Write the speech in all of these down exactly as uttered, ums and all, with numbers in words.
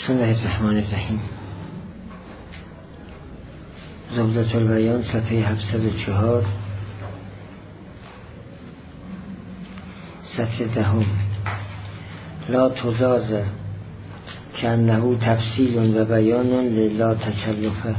بسم الله الرحمن الرحیم. زبدة البیان صفحه هفتصد و چهار سطر دهم. لا تزار کانه تفصیل و بیان لا تکلفه.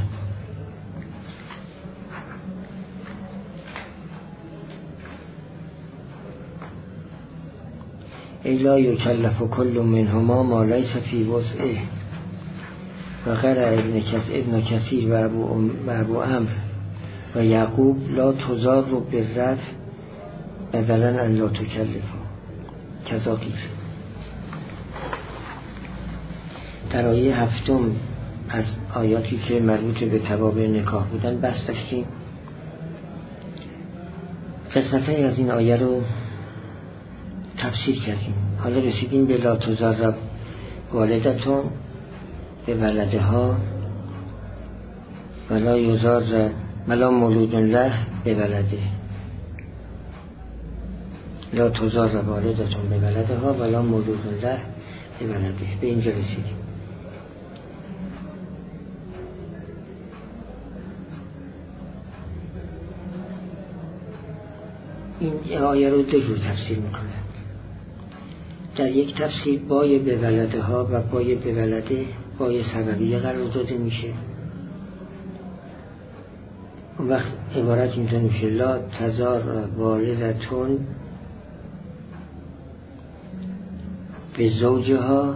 ای لا یکلف کل منهما ما لیس فی وسعه. و قرأ ابن کس ابن کثیر و ابو, و ابو عمرو و یعقوب لا تزار رو بالرفع بدلا ان لا تکلف کذا قیل. در آیه هفتم از آیاتی که مربوط به توابع نکاح بودن بحث داشتیم. قسمت‌هایی از این آیه رو تفسیر کردیم. حالا رسیدیم به لا تزار والدتون به ولدها ولا یزار ولا مولود له به ولده. لا تزار والدتون به ولدها ولا مولود له به ولده. به اینجا رسیدیم. این آیه رو دو جور تفسیر میکنه. در یک تفسیر بای به ولده ها و بای به ولده بای سببیه قرار داده میشه. اون وقت عبارت اینطور میشه لا تزار والدتون به زوجها،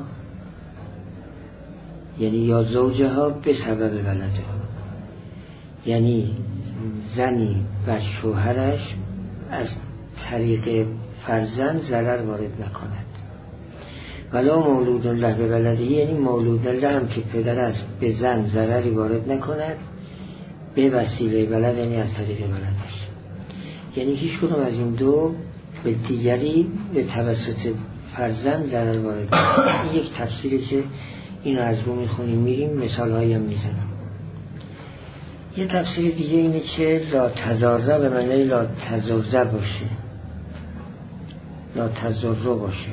یعنی یا زوجها به سبب ولده ها، یعنی زنی و شوهرش از طریق فرزند ضرر وارد نکند. ولا مولود له به ولده، یعنی مولود له هم که پدر است به زن ضرری وارد نکند به وسیله ولد، یعنی از طریق ولدش. یعنی هیچ کدوم از این دو به دیگری به توسط فرزند ضرر وارد نکند. این یک تفسیری که اینو از رو میخونیم میریم مثال هایی هم میزنم. یه تفسیر دیگه اینه که لا تزاره به معنی لا تزره باشه، لا تزره باشه.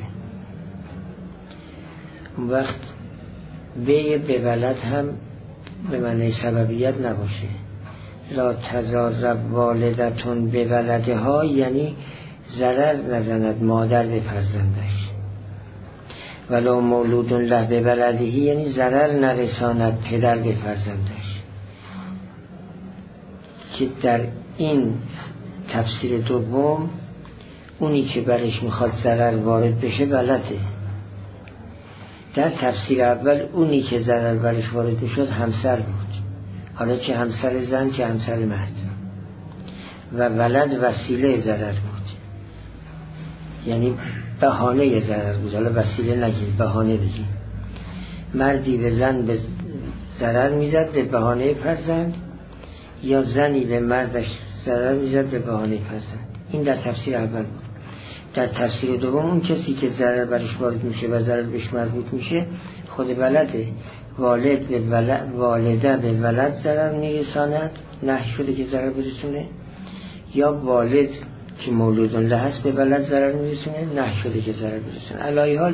اون وقت به به ولد هم به معنی سببیت نباشه. لا تزار والدتون به ولده ها، یعنی ضرر نزند مادر به فرزندش. ولا مولود له به ولدهی، یعنی ضرر نرساند پدر به فرزندش. که در این تفسیر دوم اونی که برش میخواد ضرر وارد بشه ولده. در تفسیر اول اونی که ضرر برش وارد میشد همسر بود، حالا چه همسر زن چه همسر مرد، و ولد وسیله ضرر بود، یعنی بهانه ضرر بود. حالا وسیله نگیم، بهانه بگیم. مردی به زن به ضرر میزد به بهانه فرزند، یا زنی به مردش ضرر میزد به بهانه فرزند. این در تفسیر اول بود. در تفسیر دوم اون کسی که ضرر برش وارد میشه و ضرر بهش مربوط میشه خود ولده. والد به ولد، والده به ولد ضرر میرساند، نه شده که ضرر برسونه، یا والد که مولود له هست به ولد ضرر میرسونه، نه شده که ضرر برسونه. علی حال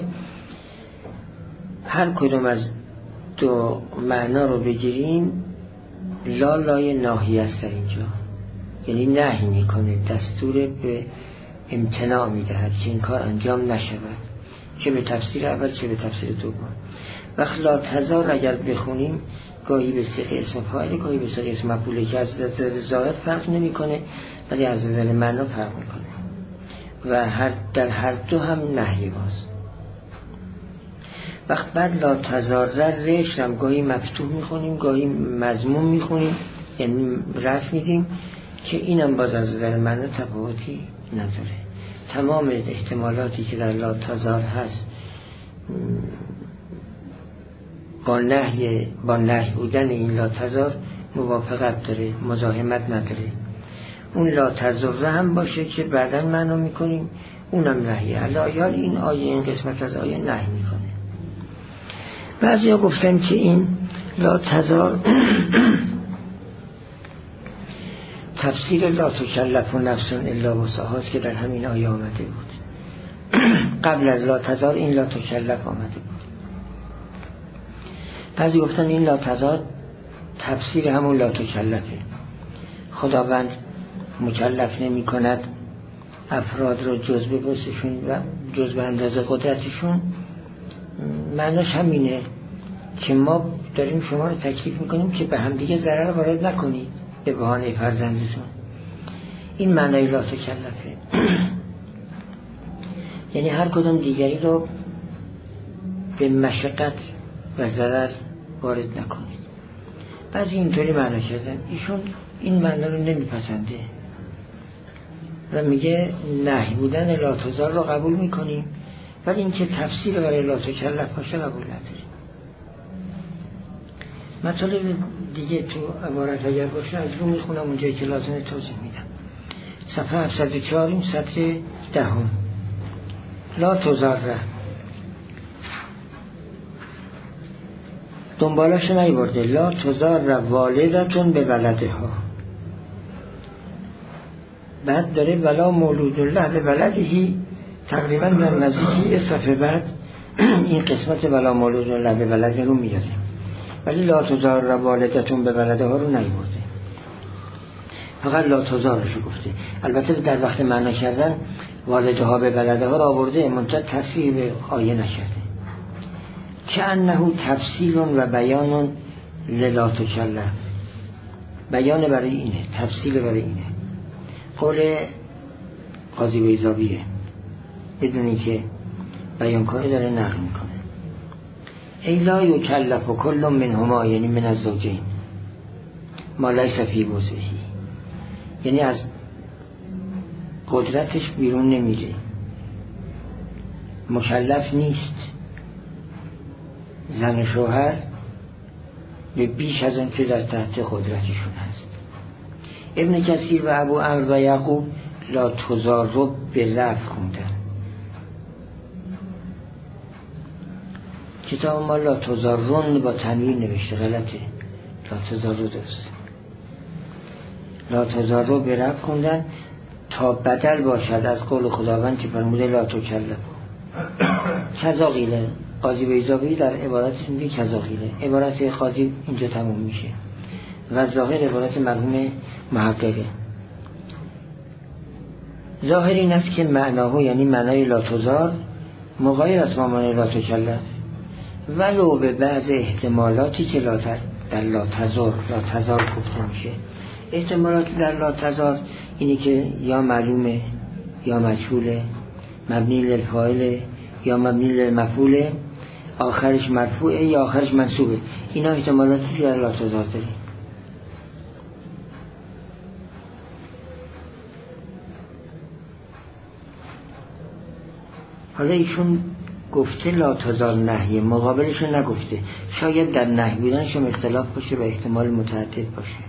هر کدوم از دو معنا رو بگیریم لا لای ناهی است در اینجا، یعنی نهی میکنه، دستور به امتناع میدهد که این کار انجام نشود، چه به تفسیر اول چه به تفسیر دوم. وقت لا تزار اگر بخونیم گاهی به صيغه اسم فاعل گاهی به صيغه اسم مفعول که از نظر ظاهر فرق نمیکنه ولی از نظر معنا فرق میکنه و هر در هر دو هم نهی باز. وقت بعد لا تزار رش هم گاهی مفتوح میخونیم گاهی مضموم میخونیم، یعنی رفع میدیم که اینم باز از نظر معنا تفاوتی نداره. تمام احتمالاتی که در لا تزار هست با نهی با نهی بودن این لا تزار موافقت داره، مزاحمت نداره. اون لا تزار هم باشه که بعداً معنا میکنیم اونم نهیه. علایال این آیه این قسمت از آیه نهی میکنه. بعضی ها گفتن که این لا تزار تفسیر لا تکلف نفس الا وسعها که در همین آیه آمده بود. قبل از لا تزار این لا تکلف آمده بود. بعضی گفتن این لا تضاد تفسیر همون لا تکلفه. خداوند مکلف نمی کند افراد رو جز به وسعشون و جز به اندازه قدرتشون. معناش همینه که ما داریم شما رو تکلیف میکنیم که به همدیگه ضرر وارد نکنید به بهانه فرزندتون. این معنای لا تکلفه. یعنی هر کدوم دیگری رو به مشقت و ضرر وارد نکنید. بعضی اینطوری معنا کردن. ایشون این معنا رو نمیپسنده و میگه نهی بودن لا تضار رو قبول میکنیم، ولی اینکه تفسیر برای لا تکلف باشه قبول نداریم. مطالب دیگه تو عبارت اگر باشه از رو میخونم اونجایی که لازمه توضیح میدم. صفحه هفتصد و چهار این سطر دهم. لا تضار دنبالش نیورده. لا تضار والدتون به ولدها. بعد داره ولا مولود الله به ولدهی تقریبا در نزدیکی صفحه بعد این قسمت ولا مولود الله به ولده رو میاره، ولی لا تضار والدتون به ولدها رو نیورده، فقط لا تضارش رو گفته. البته در وقت معنا کردن والدها به ولدها رو آورده، منتها تصریح به آیه نکرده. که انه تفسیر و بیان للا تکلف. بیان برای اینه، تفسیر برای اینه. قول قاضی بیضاویه بدونی که بیانکاری داره نقل میکنه. ای لا یکلف و کل منهما، یعنی من از زوجین ما لیس فی وسعه، یعنی از قدرتش بیرون نمیره، مکلف نیست زن و شوهر به بیش از اون که در تحت قدرتشون هست. ابن کثیر و ابو عمرو و یعقوب لا تضار رو به رفع خوندن. کتاب ما لا تضارون با تنوین نوشته، غلطه. لا تضار رو درست. لا تضار رو به رفع خوندن تا بدل باشد از قول خداوند که فرموده لا تکلف. کذا قیله. قاضی بیضاوی در عبارتش میگه کذا قیله. عبارت قاضی اینجا تموم میشه و ظاهر عبارت مرحوم محققه. ظاهر این است که معناه یعنی معنای لا تضار مغایر از معنای لا تکلف، ولو به بعض احتمالاتی که لا در لا تضار لا تضار گفته میشه. احتمالاتی در لا تضار اینی که یا معلومه یا مجهوله، مبنی للفاعل یا مبنی للمفعول، آخرش مرفوعه یا آخرش منصوبه. اینا احتمالاتی در لا تضار داریم. حالا ایشون گفته لا تضار نهیه، مقابلشون نگفته. شاید در نهی بودنشون اختلاف باشه و احتمال متعدد باشه.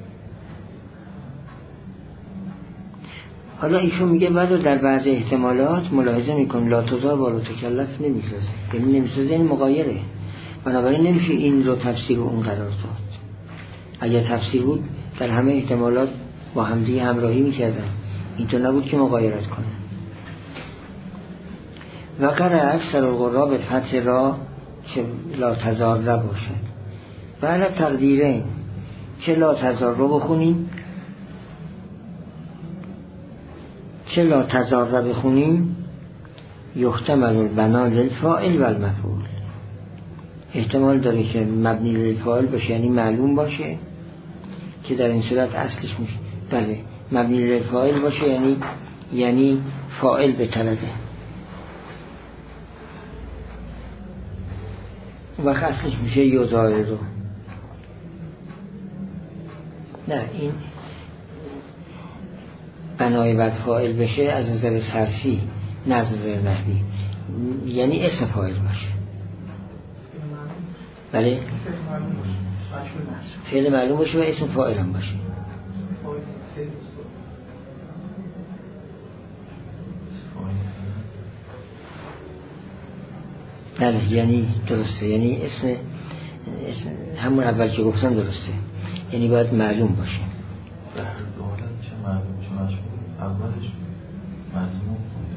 حالا ایشون میگه ولو در بعض احتمالات ملاحظه میکن لا تضار با لا تکلف نمیسازه، یعنی نمیسازه، این مغایره، بنابراین نمیشه این رو تفسیر و اون قرار داد. اگر تفسیر بود در همه احتمالات با همدیگه همراهی میکردن، اینطور نبود که مغایرت کنه. و قرأ اکثر القراء به فتح را که لا تضار را باشد و علی تقدیره که لا تضار رو بخونیم که لا تضار را بخونیم یحتمل البنا للفاعل و المفعول. احتمال داره که مبنی للفاعل باشه، یعنی معلوم باشه که در این صورت اصلش میشه بله مبنی للفاعل باشه، یعنی یعنی فاعل به طلبه، وقت اصلش میشه یوزاره رو. نه، این بنای بر فاعل بشه از نظر صرفی نه از نظر نحوی، یعنی اسم فاعل باشه. بله، فعل معلوم باشه و اسم فاعل هم باشه. بله، یعنی درسته، یعنی اسم, اسم همون اول که گفتم درسته، یعنی باید معلوم باشه. در دولت چه معلوم چه مشهور اولش مضمون خونده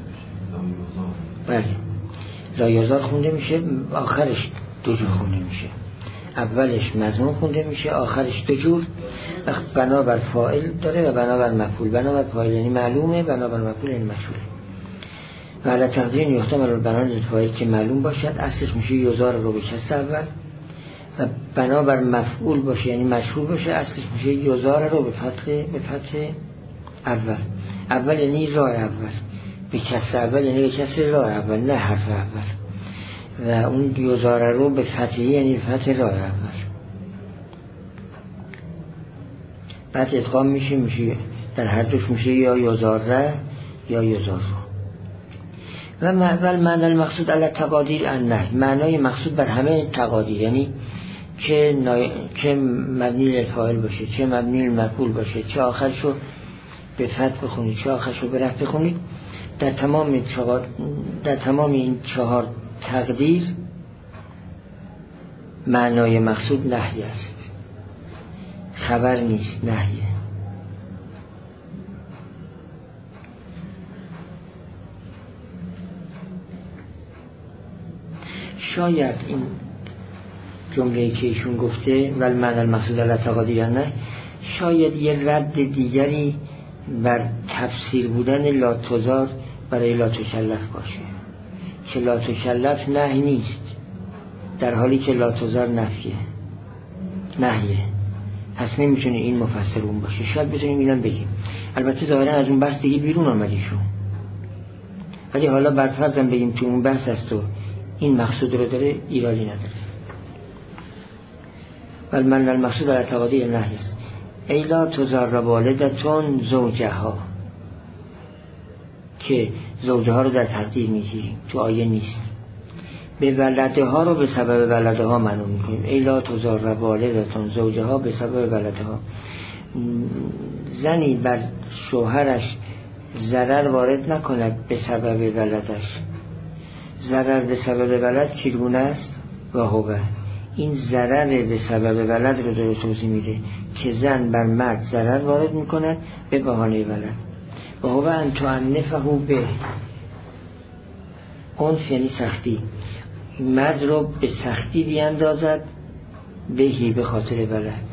میشه، بله لایزار خونده میشه، آخرش دو جور خونده میشه. اولش مضمون خونده میشه، آخرش دو جور، بنابر فاعل داره و بنابر مفعول. بنابر فاعل یعنی معلومه، بنابر مفعول یعنی مشهوره. و علی تقدیر یحتمل البنان للفاعل که معلوم باشد، اصلش میشه یزار رو به کسر اول، و بنابر مفعول باشه یعنی مشهور باشه، اصلش میشه یزار رو به فتح به فتح اول. اول یعنی راه اول، به کسر اول یعنی به کسر راه اول، نه حرف اول. و اون یزار رو به فتحی یعنی به فتح راه اول. بعد ادغام میشه میشه در هر دوش میشه یا یزاره یا یزار. و اول معنی المقصود علی تقادیر النهی، معنای مقصود بر همه تقادیر، یعنی چه نای... چه مبنی للفاعل باشه، چه مبنی للمفعول باشه، چه آخرشو به فتح بخونید، چه آخرشو به رفع بخونید، در تمام چهار در تمام این چهار تقدیر معنای مقصود نهی است، خبر نیست، نهیه. شاید این جمله‌ای که ایشون گفته ول معنی المقصود علی تقادیر نه، شاید یه رد دیگری بر تفسیر بودن لا تزار برای لا تکلف باشه، که لا تکلف نهی نیست در حالی که لا تزار نفیه نهیه. پس نمیتونه این مفسر اون باشه. شاید بتونیم اینم بگیم. البته ظاهرا از اون بحث دیگه بیرون آمدیشون، ولی حالا بر فرضم بگیم تو اون بحث است و این مقصود رو داره، ایرادی نداره. ولی من المقصود علی تقادیر نهی است. ای لا تزار والدتون زوجها، که زوجه ها رو در تقدیر میگیریم، تو آیه نیست. به ولده ها رو به سبب ولده ها منو میکنیم. ای لا تزار والدتون زوجه ها به سبب ولده ها. زنی بر شوهرش ضرر وارد نکند به سبب ولدش. ضرر به سبب ولد چگونه است؟ و هوه، این ضرر به سبب ولد رو داره توضیح میده که زن بر مرد ضرر وارد میکند به بهانه ولد. و هوه ان تعنفه به، عنف یعنی سختی، مرد رو به سختی بیاندازد بهی به خاطر ولد،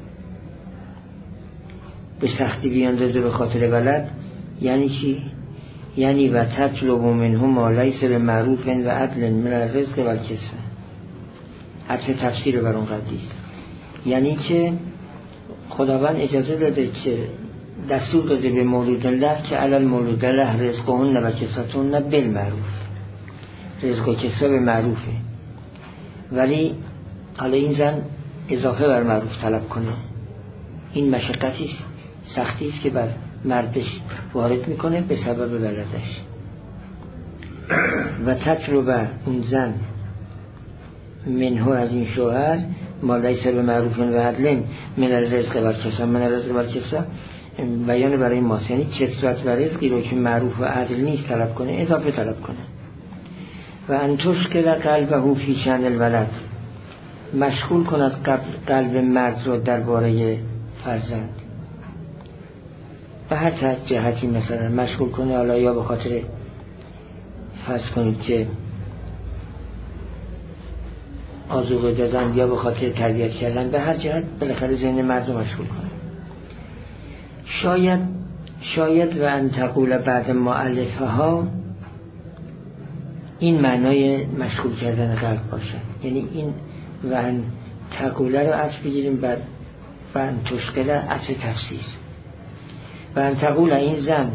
به سختی بیاندازه به خاطر ولد. یعنی چی؟ یعنی و تطلب منهم ما لیس بمعروف و عدل من الرزق و الکسوه. حتی تفسیر بر اون قبلی است. یعنی که خداوند اجازه داده که دستور داده به مولود الله که علل مولود الله رزقهن و کسوتهن بالمعروف، رزق و کسوه به معروفه، ولی حالا این زن اضافه بر معروف طلب کنه، این مشقتی سختی است که بر مردش وارد میکنه به سبب ولدش. و تطلب اون زن منه از این شوهر ما لیس بمعروف و عدل من الرزق و الکسوه، من الرزق و الکسوه بیان برای ماست، یعنی کسوت و رزقی رو که معروف و عدل نیست طلب کنه، اضافه طلب کنه. و انتوش که قلبه فی شأن الولد، مشغول کند قلب مرد رو درباره فرزند به هر جهتی، مثلا مشغول کنه، حالا یا به خاطر فرض کنید که آذوقه دادن یا به خاطر تربیت کردن، به هر جهت بالاخره ذهن مرد رو مشغول کنه. شاید شاید و ان تقول بعد مؤلفه ها این معنای مشغول کردن قلب باشه، یعنی این و ان تقوله رو عطف بگیریم بر و ان تشکله عطف تفسیر. و ان تقوله این زن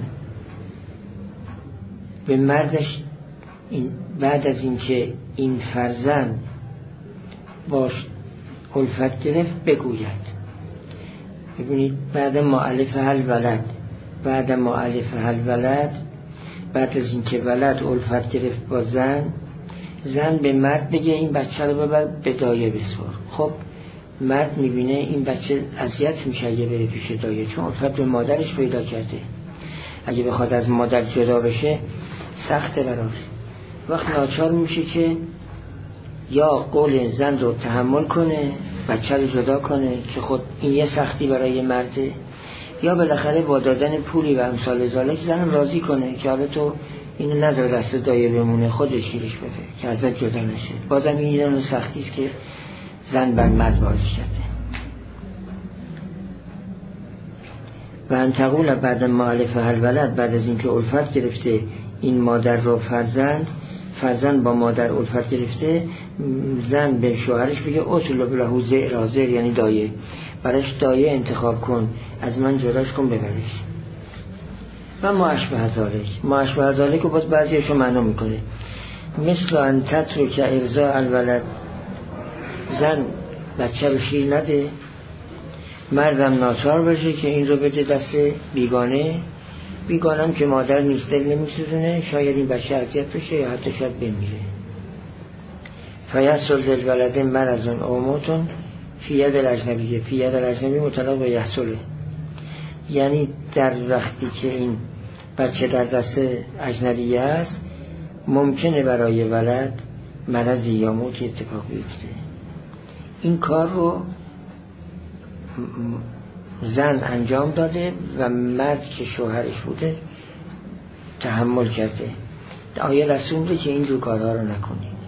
به مردش این بعد از این که این فرزند باش الفت گرفت بگوید. ببینید بعد مؤلف هل ولد، بعد مؤلف هل ولد، بعد از این که ولد الفت گرفت با زن، زن به مرد بگه این بچه رو ببر به دایه بسپار. خب مرد میبینه این بچه اذیت میشه اگه بره پیش دایه، چون الفت به مادرش پیدا کرده، اگه بخواد از مادر جدا بشه سخته براش. وقت ناچار میشه که یا قول زن رو تحمل کنه، بچه رو جدا کنه که خود این یه سختی برای مرده، یا بالاخره با دادن پولی و امثال ذالک زن راضی کنه که حالا تو اینو نذار دست دایه بمونه، خودش گیرش بده که ازت جدا نشه. بازم این یه سختی است که زن بر مرد وارد کرده. و انتقول بعد معلف الولد، بعد از اینکه الفت گرفته این مادر رو فرزند فرزند با مادر الفت گرفته، زن به شوهرش بگه اطلب له زئر، زئر یعنی دایه، براش دایه انتخاب کن، از من جداش کن ببرش. و ما اشبه ذالک، ما اشبه ذالک رو باز بعضیشو معنا میکنه، مثل ان تترک ارضاء الولد، زن بچه رو شیر نده، مردم ناچار باشه که این رو بده دست بیگانه، بیگانم که مادر نیست دل نمیسوزونه، شاید این بچه اذیت بشه یا حتی شاید بمیره. فیحصل الولد مرضون او موتون فی ید الاجنبیه، فی ید الاجنبی مطلق به یحصله، یعنی در وقتی که این بچه در دست اجنبیه است ممکنه برای ولد مرضی یا موتی اتفاق بیفته. این کار رو زن انجام داده و مرد که شوهرش بوده تحمل کرده. آیه رسول که این جو کارها رو نکنید.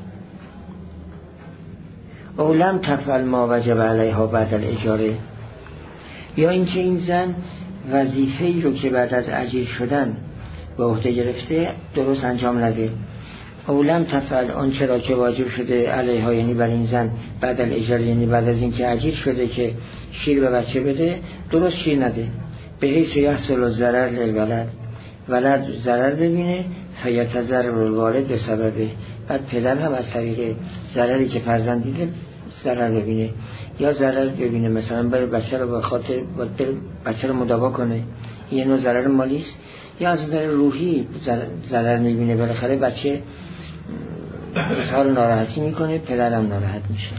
اولم تفعل ما وجب علیها بعد الاجاره، یا اینکه این زن وظیفه‌ای رو که بعد از اجیر شدن به عهده گرفته درست انجام نده. اولم تفعل آن چرا که واجب شده علیها، یعنی بر این زن بعد الاجاره، یعنی بعد از این که اجیر شده که شیر به بچه بده درست شیر نده. به حیث یحصل الضرر للولد، ولد ضرر ببینه، فیتضرر الوالد به سببه، بعد پدر هم از طریق ضرری که فرزند دیده ضرر ببینه، یا ضرر ببینه مثلا برای بچه رو به خاطر بچه رو مداوا کنه، یه نوع ضرر مالی است، یا از نظر روحی ضرر میبینه، بالاخره بچه اظهار ناراحتی میکنه، پدرم ناراحت میشه.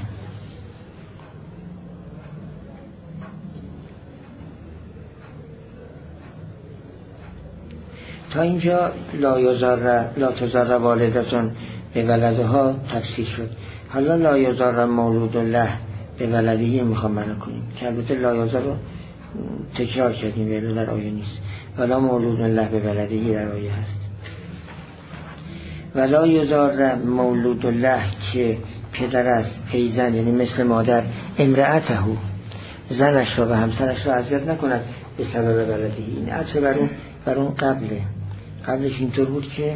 تا اینجا لا یضر لا تضر والدتون به ولدها تفسیر شد. حالا لا یضر مولود له به ولدهی میخوام معنا کنیم که البته لا یضر رو تکرار کردیم ولی در آیه نیست، ولا مولود له به ولدهی در آیه هست. ولا یضر مولود له که پدر است، ایزن یعنی مثل مادر، امرأته زنش را و همسرش را اذیت نکند به سبب ولدهی. این عطف بر اون بر اون قبله، قبلش اینطور بود که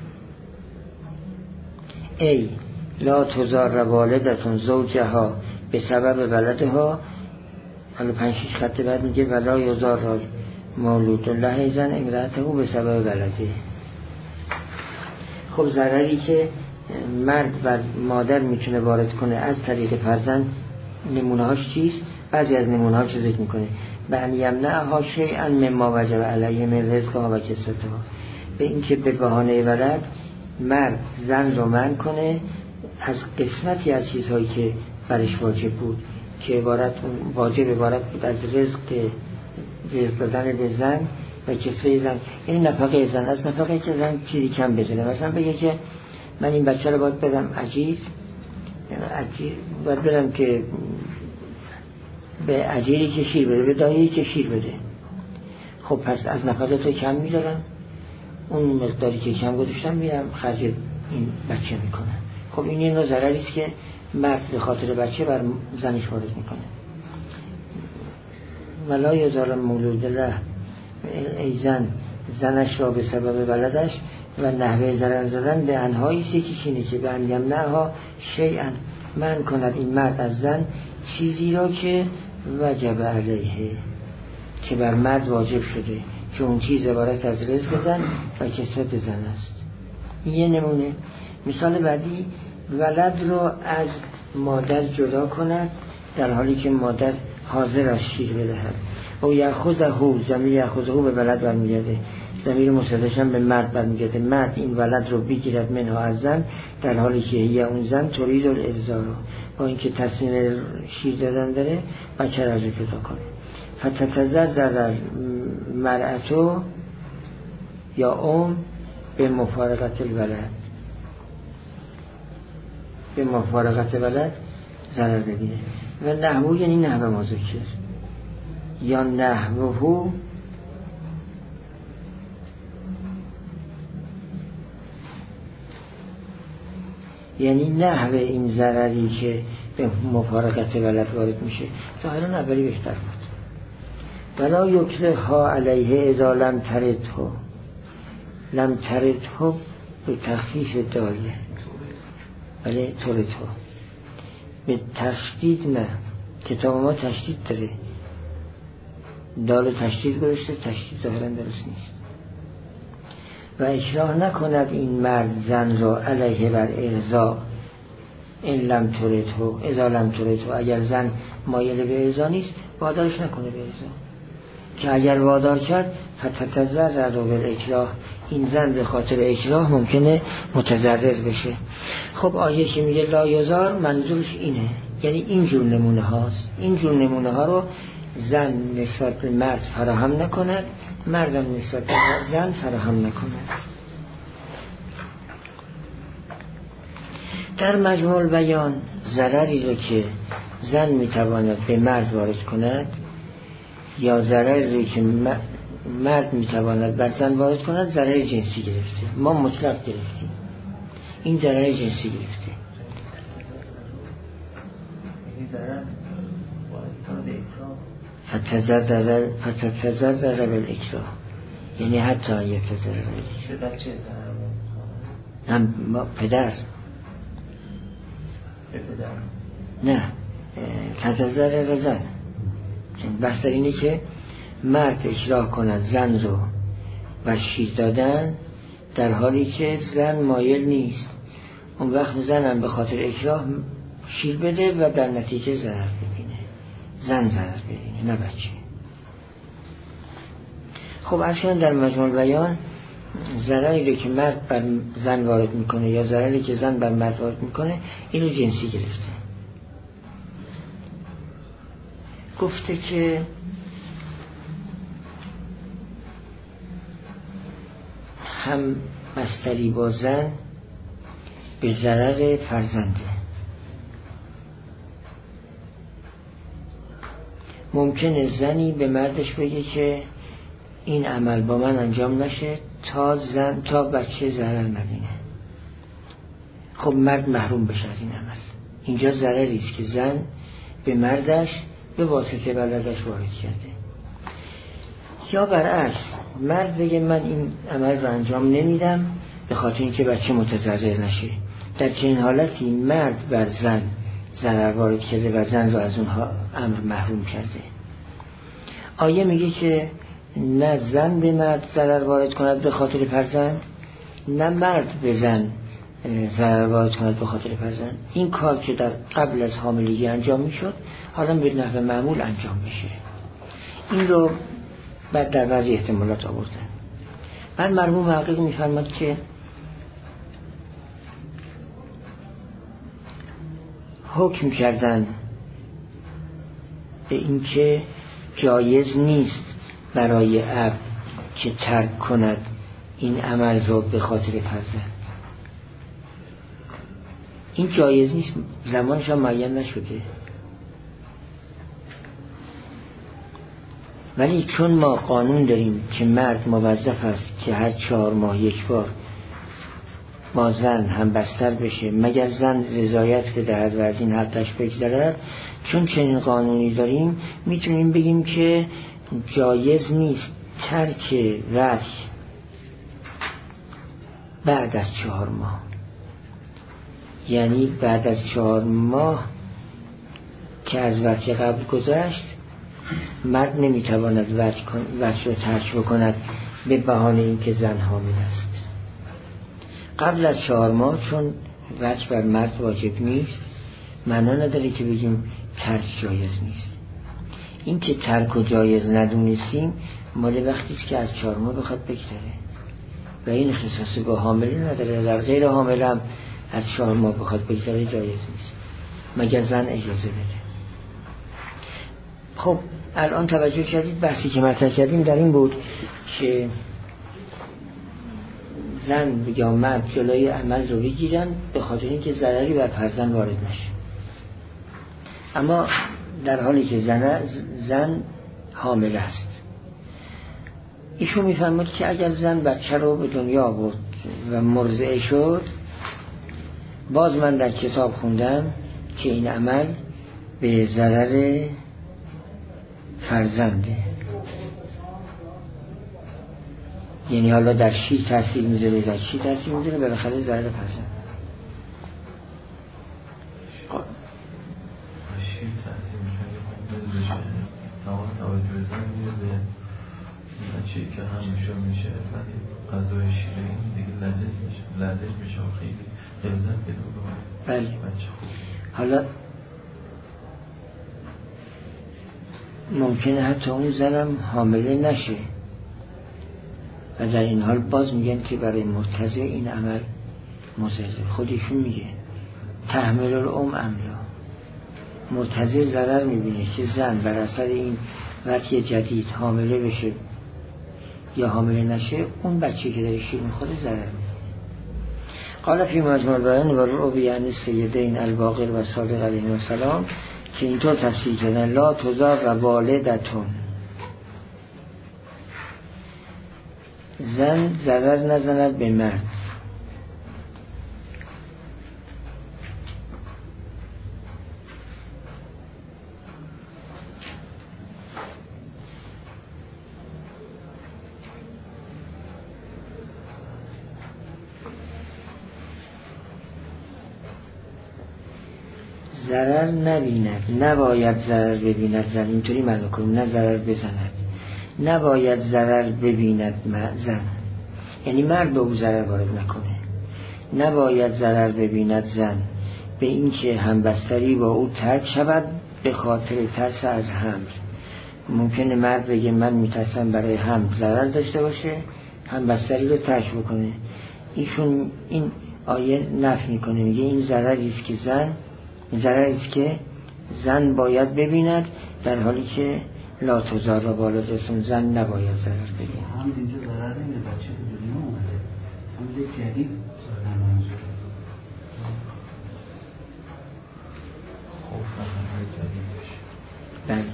ای لا تضر والدتون زوجها به سبب ولدها. حالا پنج شیش خط بعد میگه ولا یضر مولود له ایزن امرأته به سبب ولده. خب ضرری که مرد و مادر میتونه وارد کنه از طریق فرزند نمونه هاش چیست؟ بعضی از نمونه هاش ذکر میکنه به ان یمنعها شیئا مما وجب علیه من رزقها و کسوتها، به اینکه به بهانه ولد مرد زن رو منع کنه از قسمتی از چیزهایی که برش واجب بود، که عبارت واجب عبارت بود از رزق رزق دادن به زن و کسوه زن، یعنی نفقه زن، از نفقه که زن چیزی کم بزنه. مثلا بگه که من این بچه رو باید بدم اجیر، اجیر باید بدم که به اجیری که شیر بده، به دایه‌ای که شیر بده. خب پس از نفقه تو کم میدارم، اون مقداری که کم گذاشتم میرم خرج این بچه میکنم. خب این یه نوع ضرری است که مرد به خاطر بچه بر زنش وارد میکنه. ولا یضر مولود له ای زن زنش را به سبب ولدش و نحوه ضرر زدن به انهایی سیکی اینه که به انیم نها شیئا من کند این مرد از زن چیزی را که وجب علیه، که بر مرد واجب شده، که اون چیز عبارت از رزق زن و کسوت زن است. یه نمونه. مثال بعدی، ولد رو از مادر جدا کند در حالی که مادر حاضر از شیر بدهد. او یأخذه، ضمیر یأخذه به ولد برمیگرده، ضمیر مستترش به مرد برمیگرده. مرد این ولد رو بگیرد منها از زن در حالی که یا اون زن ترید الارضاع رو با اینکه تصمیم شیر دادن داره بچه را جدا کنه. فتتضرر مرأتو یا ام به مفارقت الولد، به مفارقت ولد ضرر ببینه. و نحوه یعنی نحوه ما ذکر، یا نحوه یعنی نحوه این ضرری که به مفارقت ولد وارد میشه، ظاهرا اولی بهتر بود. ولا یکره ها علیه اذا لم ترد ها، لم ترد ها به تخفیف داله، ولی ترد ها به تشدید نه. کتاب ما تشدید داره، دال تشدید گذاشته، تشدید ظاهرا درست نیست. و اکراه نکند این مرد زن را علیه بر ارضا این لم ترده، اذا لم ترده، اگر زن مایل به ارضا نیست وادارش نکنه به ارضا، که اگر وادار کرد فتتضرر رو به اکراه، این زن به خاطر اکراه ممکنه متضرر بشه. خب آیه که میگه لا یزار منظورش اینه، یعنی این جور نمونه هاست، این جور نمونه ها رو زن نسبت به مرد فراهم نکند، مردم نسبت به زن فراهم نکند. در مجموع بیان ضرری رو که زن میتواند به مرد وارد کند یا ضرری رو که مرد میتواند بر زن وارد کند ضرر جنسی گرفته، ما مطلق گرفتیم، این ضرر جنسی گرفته. این ضرر فتتضرر فتتضرر بالاکراه، یعنی حتی یتضرر بالاکراه. بچه زن هم پدر پدر نه تتضرر زن، بحث در اینه که مرد اکراه کند زن رو و شیر دادن در حالی که زن مایل نیست، اون وقت زن هم به خاطر اکراه شیر بده و در نتیجه ضرر ببینه، زن ضرر ببینه نه بچه. خب اصلا در مجموع بیان ضرری رو که مرد بر زن وارد میکنه یا ضرری که زن بر مرد وارد میکنه اینو جنسی گرفته. گفته که هم بستری با زن به ضرر فرزنده. ممکنه زنی به مردش بگه که این عمل با من انجام نشه تا زن تا بچه ضرر نبینه. خب مرد محروم بشه از این عمل. اینجا ضرری است که زن به مردش به واسطه ولدش وارد کرده. یا برعکس مرد بگه من این عمل رو انجام نمیدم به خاطر اینکه بچه متضرر نشه. در چنین حالتی مرد بر زن ضرر وارد کرده و زن رو از اونها امر محروم کرده. آیه میگه که نه زن به مرد ضرر وارد کند به خاطر فرزند، نه مرد به زن ضرر وارد کند به خاطر فرزند. این کار که در قبل از حاملگی انجام میشد حالا به نحو معمول انجام بشه. این رو بعد در بعضی احتمالات آوردن. بعد مرحوم محقق میفرماد که حکم کردن به این که جایز نیست برای اب که ترک کند این عمل رو به خاطر فرزند. این جایز نیست، زمانش هم معین نشده، ولی چون ما قانون داریم که مرد موظف است که هر چهار ماه یک بار با زن هم بستر بشه مگر زن رضایت بدهد و از این حقش بگذرد، چون چنین قانونی داریم میتونیم بگیم که جایز نیست ترک وجه بعد از چهار ماه، یعنی بعد از چهار ماه که از وجه قبل گذشت مرد نمیتواند وجه رو ترک بکند به بهانه اینکه زن حامل است. قبل از چهار ماه چون وجه بر مرد واجب نیست معنا نداره که بگیم ترک جایز نیست. این که ترک و جایز ندونستیم مال وقتی که از چهار ماه بخواد بگذره و این خصاصی با حامله نداره. در غیر حامل هم از چهار ماه بخواد بگذره جایز نیست مگر زن اجازه بده. خب الان توجه کردید بحثی که مطرح کردیم در این بود که زن یا مرد جلوی عمل رو بگیرن به خاطر اینکه ضرری بر فرزند وارد نشه، اما در حالی که زن زن حامل است. ایشون میفهمد که اگر زن بچه رو به دنیا آورد و مرضعه شد، باز من در کتاب خوندم که این عمل به ضرر فرزنده، یعنی حالا در شیر تاثیر میذاره، در چی تاثیر میذاره؟ بالاخره ضرر فرزند. شیر تاثیر میذاره تمام توجه زن میده بچه که همیشه میشه ولی غذای شیره این دیگه لذت میشه لذت میشه و خیلی لذت پیدا کنه. بله. بچه خوب. حالا ممکنه حتی اون زنم حامله نشه و در این حال باز میگن که برای مرتضی این عمل مضره. خودشون میگه تحمل الام املا، مرتضی ضرر میبینه که زن بر اثر این وقتی جدید حامله بشه یا حامله نشه، اون بچه که داره شیر میخوره ضرر میبینه. قال فی مجموع البیان و رؤی یعنی سیدین الباقر و صادق علیه السلام که اینطور تفسیر کردن لا تزار و والدتون، زن ضرر نزند به مرد. ضرر نبیند، نباید ضرر ببیند زن، اینطوری معنا کنیم، نه ضرر بزند، نباید ضرر ببیند زن، یعنی مرد به او ضرر وارد نکنه. نباید ضرر ببیند زن به این که همبستری با او ترک شود به خاطر ترس از حمل. ممکنه مرد بگه من میترسم برای حمل ضرر داشته باشه، همبستری رو ترک بکنه. ایشون این آیه نفی میکنه، میگه این ضرری است که زن ضرری است که زن باید ببیند، در حالی که لا تزار را والدتون، زن نباید ضرر ببیند. هم اینجا ضرر نمیده، بچه به دنیا اومده، هم یک جدید ضرر منظور. خوف هم جدید بشه. بله.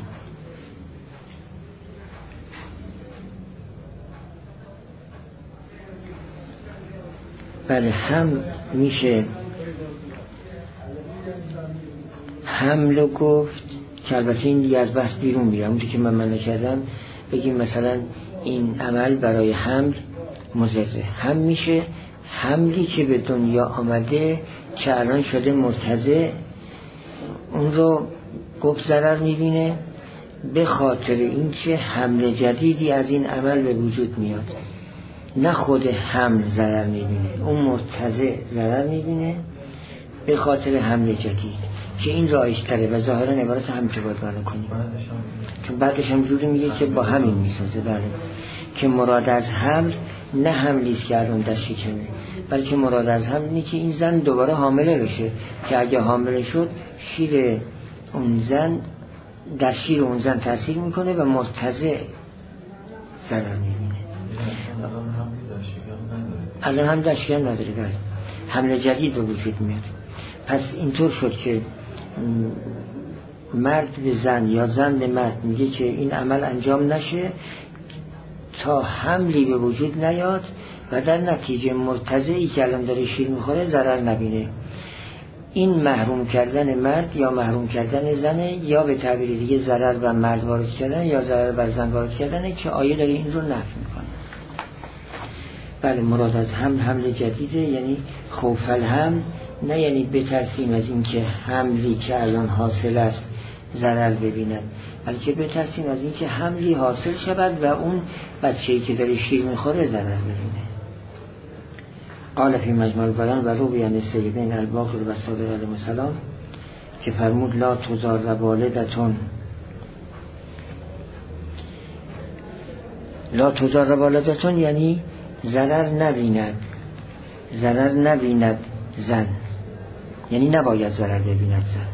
بله هم میشه حمل گفت که البته این دیگه از بحث بیرون میره، اونجا که من منع کردم بگیم مثلا این عمل برای حمل مضره. هم میشه حملی که به دنیا آمده که الان شده مرتضی، اون رو گفت ضرر میبینه به خاطر این که حمل جدیدی از این عمل به وجود میاد، نه خود حمل ضرر میبینه، اون مرتضی ضرر میبینه به خاطر حمل جدید که این رایج تره و ظاهرا عبارت هم که باید معنا کنیم، چون بعدش هم جوری میگه که با همین میسازه. بله، که مراد از حمل نه حملی است که الان در شکمه، بلکه مراد از حمل اینه که این زن دوباره حامله بشه، که اگه حامله شد شیر اون زن در شیر اون زن تاثیر میکنه و مرتضی ضرر میبینه. الان هم در شکم نداره. بله، حمل جدید به وجود میاد. پس اینطور شد که مرد به زن یا زن به مرد میگه که این عمل انجام نشه تا حملی به وجود نیاد و در نتیجه مرتضی که الان داره شیر میخوره ضرر نبینه. این محروم کردن مرد یا محروم کردن زنه، یا به تعبیر دیگه ضرر بر مرد وارد کردن یا ضرر بر زن وارد کردنه که آیه داره این رو نفی میکنه. بله، مراد از حمل حمل جدیده، یعنی خوف الحمل، نه یعنی بترسیم از این که حملی که الان حاصل است ضرر ببیند، بلکه بترسیم از این که حملی حاصل شود و اون بچه‌ای که داره شیر میخوره ضرر ببینه. قال فی مجموع البیان و رؤی یعنی سیدین الباقر و صادق علیه السلام که فرمود لا تزار والدتون، لا تزار والدتون یعنی ضرر نبیند، ضرر نبیند زن، یعنی نباید ضرر ببیند زن.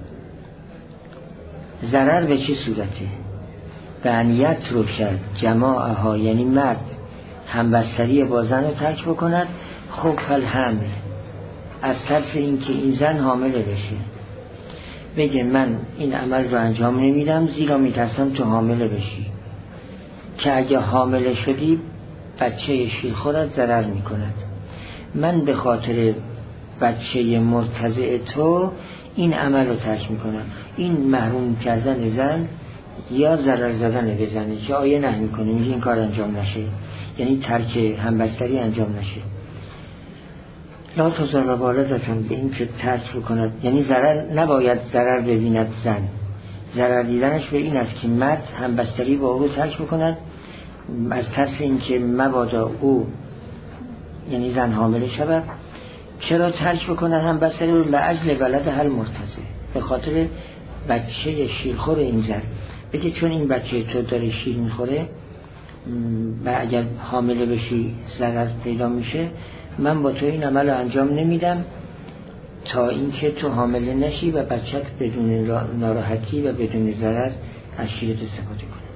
ضرر به چه صورته؟ به انیت رو کرد جماعها، یعنی مرد همبستری با زن رو ترک بکند، خوف الحمل، از ترس این که این زن حامله بشه، بگه من این عمل رو انجام نمیدم زیرا میترسم تو حامله بشی، که اگه حامله شدی بچه شیرخورت ضرر میکند، من به خاطر بچه مرتضی تو این عمل رو ترک میکنم. این محروم کردن زن یا ضرر زدن به زنه که آیه نهی میکنه، میگه این کار انجام نشه، یعنی ترک همبستری انجام نشه. لا تضر والدتون به این که ترک بکند، یعنی ضرر نباید ضرر ببیند زن. ضرر دیدنش به این است که مرد همبستری با او رو ترک بکند از ترس اینکه مبادا او یعنی زن حامله شود. چرا ترک بکند همبستری رو؟ لعجل ولد هل مرتضی، به خاطر بچه شیرخور این زن. بگه چون این بچه تو داره شیر میخوره و اگر حامله بشی ضرر پیدا میشه، من با تو این عمل رو انجام نمیدم تا اینکه تو حامله نشی و بچت بدون ناراحتی و بدون ضرر از شیرت استفاده کنه.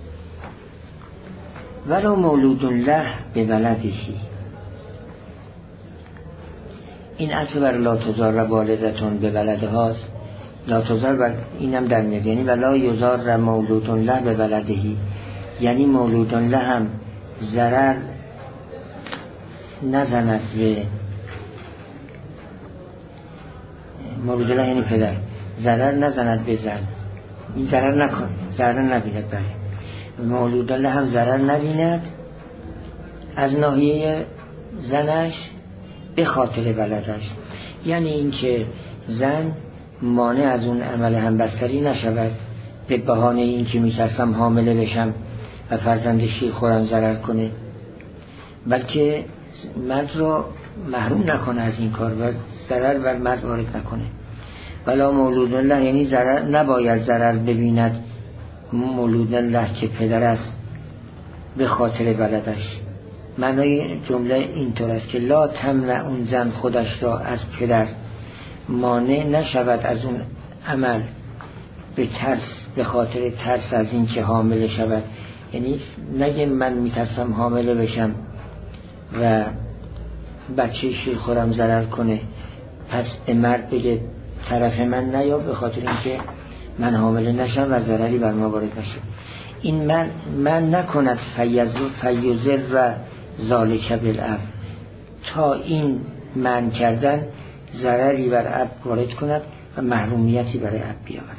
ولو مولود له به ولدهی، این اصل بر لا تضار والدتون به ولده هاست. لا تضار بر اینم در میاد، یعنی ولا یضار مولود له به ولدهی، یعنی مولود له هم ضرر نزند به مولود له، یعنی پدر ضرر نزند به زن، این ضرر نکن، ضرر نبیند. بله مولود له هم ضرر نبیند از ناحیه زنش به خاطر ولدش، یعنی اینکه زن مانع از اون عمل همبستری نشود به بهانه اینکه میترسم حامله بشم و فرزند شیر خورم ضرر کنه، بلکه مرد رو محروم نکنه از این کار و ضرر بر مرد وارد نکنه. ولا مولود له، یعنی ضرر نباید ضرر ببیند مولود له که پدر است به خاطر ولدش. معنای جمله اینطور است که لا تمنع اون زن خودش را از پدر مانع نشود از اون عمل به ترس، به خاطر ترس از این که حامله شود. یعنی نگه من میترسم حامله بشم و بچه شیر خورم ضرر کنه، پس به مرد بگه طرف من نیا به خاطر اینکه من حامله نشم و ضرری بر ما وارد نشه. این من من نکند فیوزر و ذالک بالاب، تا این من کردن ضرری بر اب وارد کند و محرومیتی برای اب بیاورد.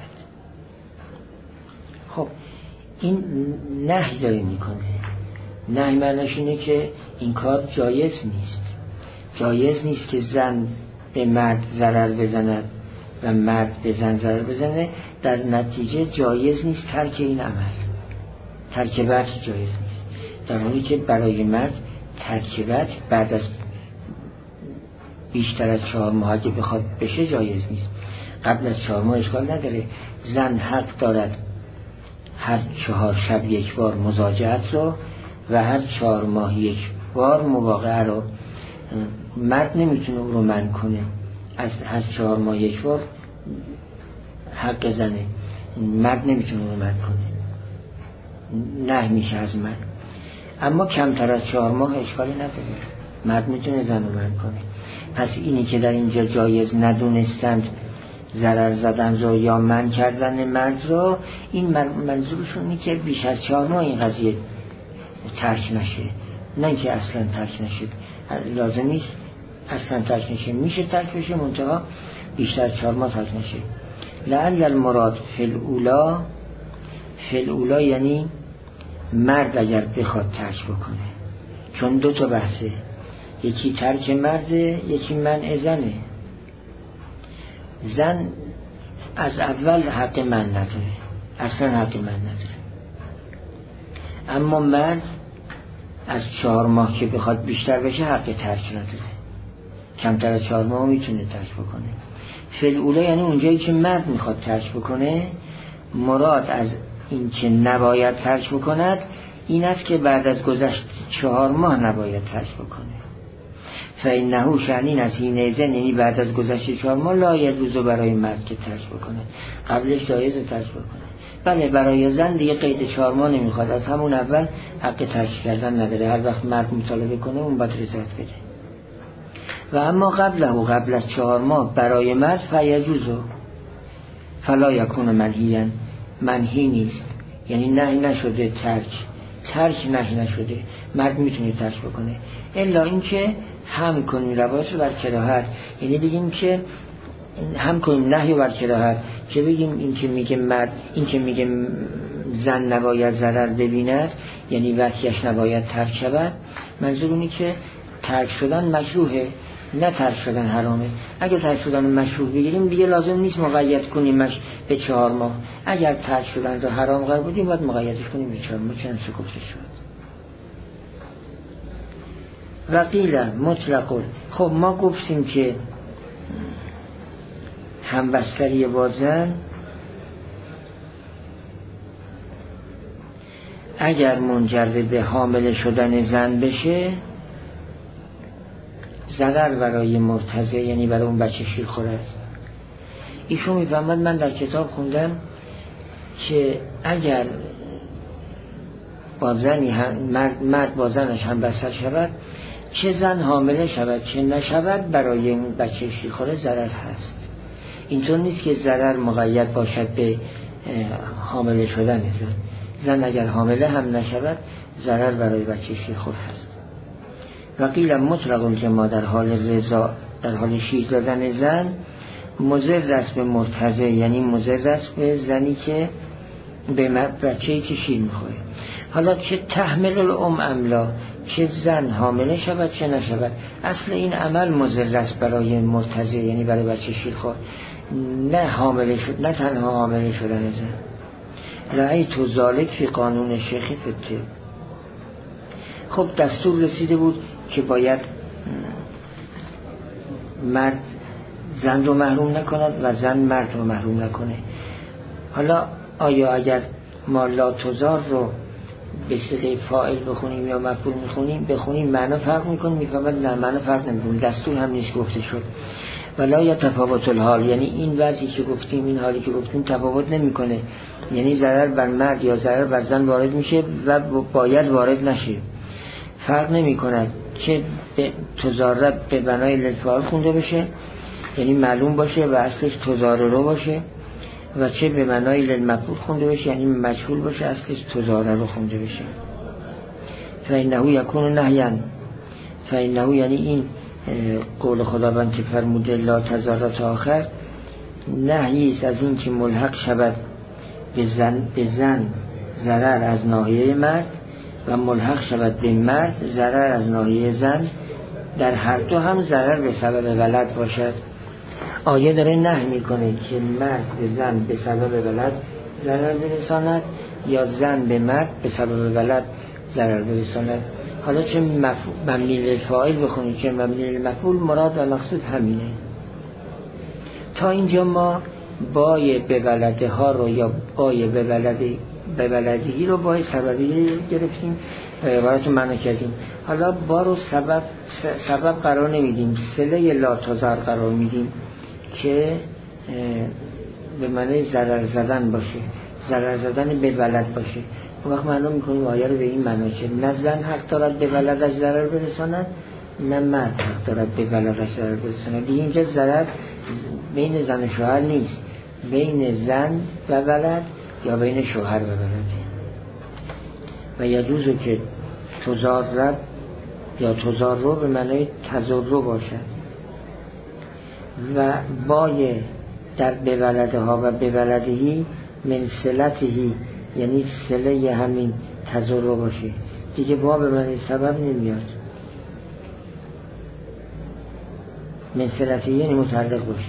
خب این نهی داره میکنه. نهی معنیش اینه که این کار جایز نیست. جایز نیست که زن به مرد ضرر بزند و مرد به زن ضرر بزنه. در نتیجه جایز نیست ترک این عمل. ترک بچ جایز نیست، در حالی که برای مرد ترک بچ بعد از بیشتر از چهار ماه اگه بخواد بشه جایز نیست. قبل از چهار ماه اشکال نداره. زن حق دارد هر چهار شب یک بار مزاجعت رو و هر چهار ماه یک بار مواقعه رو. مرد نمیتونه او رو منع کنه از هر چهار ماه یک بار حق زنه. مرد نمیتونه او رو منع کنه، نه میشه از من. اما کمتر از چهار ماه اشکالی نداره، مرد میتونه زن رو منع کنه. پس اینی که در اینجا جایز ندونستند ضرر زدن رو یا منع کردن مرد رو، این منظورشون اینه که بیش از چهار ماه این قضیه ترک نشه، نه که اصلا ترک نشه. لازم نیست اصلا ترک نشه، میشه ترک بشه منتها بیشتر از چهار ماه ترک نشه. لعل المراد فی الاولا، فی الاولا یعنی مرد اگر بخواد ترک بکنه، چون دو تا بحثه، یکی ترک مرده یکی منع زنه. زن از اول حق من نداره، اصلا حق من نداره، اما مرد از چهار ماه که بخواد بیشتر بشه حق ترک نداره. کمتر از چهار ماه میتونه ترک بکنه. فی الاولا یعنی اونجایی که مرد میخواد ترک بکنه، مراد از این که نباید ترک بکند این است که بعد از گذشت چهار ماه نباید ترک بکنه. فإنه شأن از این زن، یعنی بعد از گذشت چهار ماه لا یجوز برای مرد که ترک بکنه، قبلش جایز ترک بکنه. بله برای زن دیگه قید چهار ماه نمیخواد، از همون اول حق ترک کردن نداره، هر وقت مرد مطالبه کنه اون باید رضایت بده. و اما قبله و قبل از چهار ماه برای مرد فیجوزو فلا یکون منهیاً، منهی نیست، یعنی نهی نشده ترک، ترک نهی نشده، مرد میتونه ترک بکنه، الا اینکه هم کنیم روایت رو بر کراهت، یعنی بگیم که هم کنیم نهی و کراهت، که بگیم این که میگه مرد، این که میگه زن نباید ضرر ببیند یعنی وطیش نباید ترک شود، منظور اینه که ترک شدن مشروعه نه ترک شدن حرامه. اگر ترک شدن مشروع بگیریم دیگه لازم نیست مقید کنیمش به چهار ماه. اگر ترک شدن رو حرام قرار بدیم باید مقیدش کنیم به چهار ماه، چند سه گفته شد. وقیل مطلق. خب ما گفتیم که همبستری با زن اگر منجر به حامل شدن زن بشه ضرر برای مرتضع یعنی برای اون بچه شیرخواره است. ایشون میفهمد من در کتاب خوندم که اگر با زنی هم مرد, مرد با زنش هم بستر شود، چه زن حامله شود چه نشود برای اون بچه شیرخواره ضرر هست. اینطور نیست که ضرر مقید باشد به حامله شدن زن. زن اگر حامله هم نشود ضرر برای بچه شیرخوار هست. وقیل مطلق الجماع در حال رضا، در حال شیر دادن زن مضر است به مرتضع یعنی مضر است به زنی که به بچه‌ای که شیر میخوره. حالا چه تحمل الام املا، چه زن حامله شود چه نشود، اصل این عمل مضر است برای مرتضع یعنی برای بچه شیرخوار، نه حامله شد، نه تنها حامله شدن زن. رأیت ذالک فی قانون شیخی فته. خب دستور رسیده بود که باید مرد زن رو محروم نکند و زن مرد رو محروم نکنه. حالا آیا اگر ما لا تزار رو به صيغه فاعل بخونیم یا مفعول میخونیم بخونیم معنا فرق میکنه؟ میفهمد نه معنا فرق نمیکنه، دستور هم نیست گفته شد. ولا یا تفاوت الحال یعنی این وضعی که گفتیم این حالی که گفتیم تفاوت نمیکنه، یعنی ضرر بر مرد یا ضرر بر زن وارد میشه و باید وارد نشه، فرق نمی کند که تزاره به بنای للفاعل خونده بشه یعنی معلوم باشه و اصلش تزاره رو باشه، و چه به معنای للمفعول خونده بشه یعنی مجهول باشه اصلش تزاره رو خونده بشه. فإنه یکون نهیا، فإنه یعنی این قول خداوند که فرموده لا تزار تا آخر نهی است از این که ملحق شود به زن به زن ضرر از ناحیه مرد و ملحق شود به مرد ضرر از ناحیه زن، در هر دو هم ضرر به سبب ولد باشد. آیه داره نهی میکنه که مرد به زن به سبب ولد ضرر برساند یا زن به مرد به سبب ولد ضرر برساند. حالا چه مبنی للفاعل بخونید چه مبنی للمفعول، مراد و مقصود همینه. تا اینجا ما بای به ولده ها رو یا بای به ولده به ولدهی رو بای سببی گرفتیم و عبارت معنا کردیم. حالا با رو سبب سبب قرار نمیدیم، صله لا تزار قرار میدیم که به معنی ضرر زدن باشه، ضرر زدن به ولد باشه. اون وقت معلوم میکنیم آیه رو به این معنی که نه زن حق دارد به ولدش ضرر برساند نه مرد حق دارد به ولدش ضرر برساند. دیگه اینجا ضرر بین زن و شوهر نیست، بین زن و ولد یا بین شوهر و ولده. و یجوزه که تزار رب یا تزار رو به معنی تزار رو باشد و بای در به ولده ها و به ولدهی من صلتهی یعنی صله همین تزار رو باشه، دیگه با به معنی سبب نمیاد. من صلتهی یعنی متعلق باشه،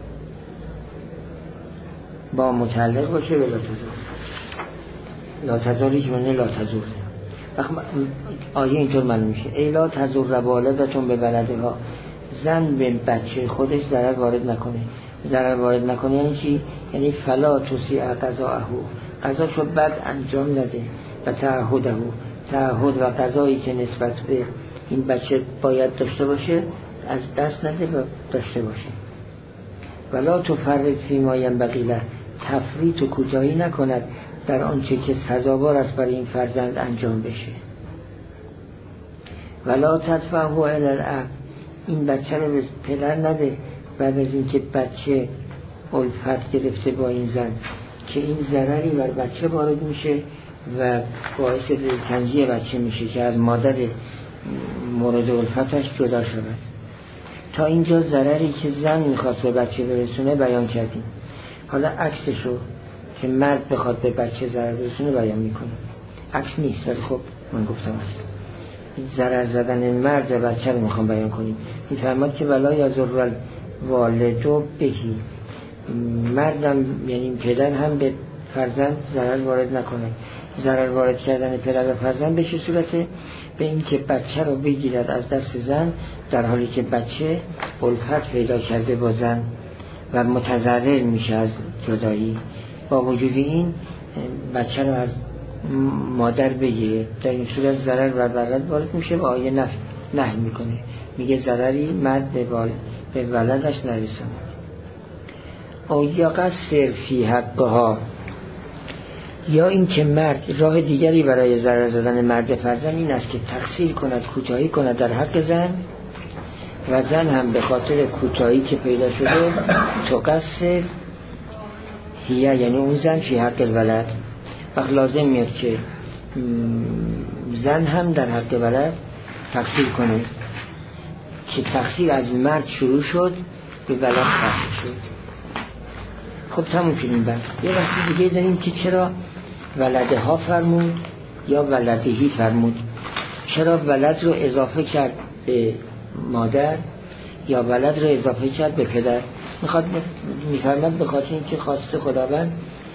با متعلق باشه به لا تزار. لا تزاری که منه لا تزور. آیه اینطور معلوم میشه ای لا تزور والدتون به ولده ها، زن به بچه خودش ضرر وارد نکنه. ضرر وارد نکنه یعنی چی؟ یعنی فلا تسیع قضاءه، قضاشو بد انجام نده و تعهده، تعهد و قضایی که نسبت به این بچه باید داشته باشه از دست نده و داشته باشه. ولا تفرط فیما ینبغی له، تفریط و کوتاهی نکند در آنچه که سزاوار است برای این فرزند انجام بشه. ولا تدفعه الی الاب، این بچه رو به پدر نده بعد از اینکه بچه الفت گرفته با این زن که این ضرری بر بچه وارد میشه و باعث دلتنگی بچه میشه که از مادر مورد الفتش جدا شود. تا اینجا ضرری که زن میخواست به بچه برسونه بیان کردیم. حالا عکسشو که مرد بخواد به بچه ضرر برسونه بیان میکنه. عکس نیست ولی خب من گفتم هست. ضرر زدن مرد به بچه رو میخوام بیان کنیم. میفرماد که ولا یضر والدو بهی، مردم یعنی پدر هم به فرزند ضرر وارد نکنه. ضرر وارد کردن پدر به فرزند به چه صورته؟ به این که بچه رو بگیرد از دست زن در حالی که بچه الفت پیدا کرده با زن و متضرر میشه از جدایی. با وجود این بچه رو از مادر بگیره، در این صورت ضرر و ولد وارد میشه و آیه نفی نهی میکنه، میگه ضرری مرد به, به ولدش نرساند. او یا قصر فی حقها، یا این که مرد راه دیگری برای ضرر زدن مرد فرزند این است که تقصیر کند، کوتاهی کند در حق زن و زن هم به خاطر کوتاهی که پیدا شده تقصر هیه، یعنی اون زن فی حق الولد. وقت لازم میاد که زن هم در حق ولد تقصیر کنه که تقصیر از مرد شروع شد به ولد تقصیر شد. خب تموم شدیم. بس یه بحث دیگه داریم که چرا ولده ها فرمود یا ولدهی فرمود، چرا ولد رو اضافه کرد به مادر یا ولد رو اضافه کرد به پدر. میخواد میفرماد به خاطر اینکه خواسته خداوند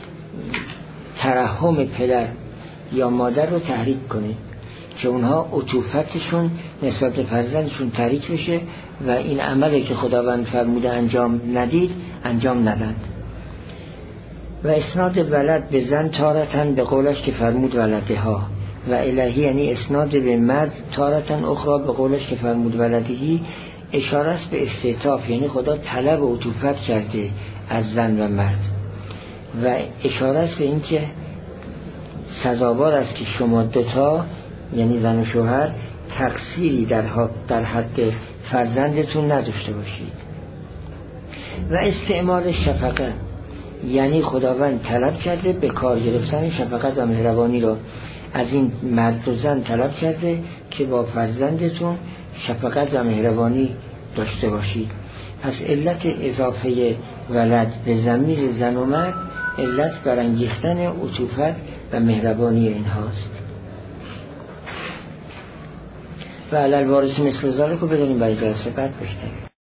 ترحم پدر یا مادر رو تحریک کنه که اونها عطوفتشون نسبت به فرزندشون تحریک بشه و این عملی که خداوند فرموده انجام ندید انجام ندند. و اسناد ولد به زن تارتن به قولش که فرمود ولده ها و الهی، یعنی اسناد به مرد تارتن اخرى به قولش که فرمود ولدهی، اشاره است به استعطاف، یعنی خدا طلب و عطوفت کرده از زن و مرد و اشاره است به این که سزاوار است که شما دوتا یعنی زن و شوهر تقصیری در حق در حق فرزندتون نداشته باشید. و استعمال شفقه، یعنی خداوند طلب کرده به کار گرفتن شفقت و مهربانی رو از این مرد و زن طلب کرده که با فرزندتون شفقت و مهربانی داشته باشید. پس علت اضافه ولد به ضمیر زن و مرد علت برانگیختن عطوفت و مهربانی اینهاست. و علل وارث مثل ذالک رو بدونیم برای درس بعد بشتیم.